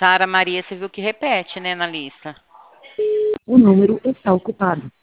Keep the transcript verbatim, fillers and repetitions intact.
Sara Maria, você viu que repete, né, na lista. O número está ocupado.